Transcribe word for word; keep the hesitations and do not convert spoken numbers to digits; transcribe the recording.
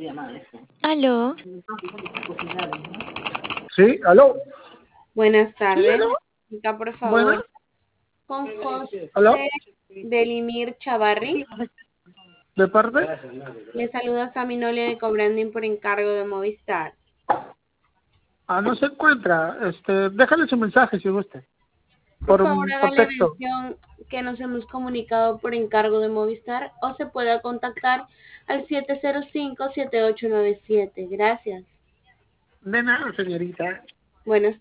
Aló. Sí, aló. Buenas Sí, tardes. aló. Acá, por Buenas. favor, con José Aló. Belimir Chavarri. ¿De parte? Le saluda Sami Nolia de Cobranding por encargo de Movistar. Ah, no se encuentra. Este, déjale su mensaje si guste. Por Por, favor, un- por hágale texto. mención que nos hemos comunicado por encargo de Movistar o se pueda contactar al siete cero cinco, siete ocho nueve siete. Gracias. De nada, señorita. Buenas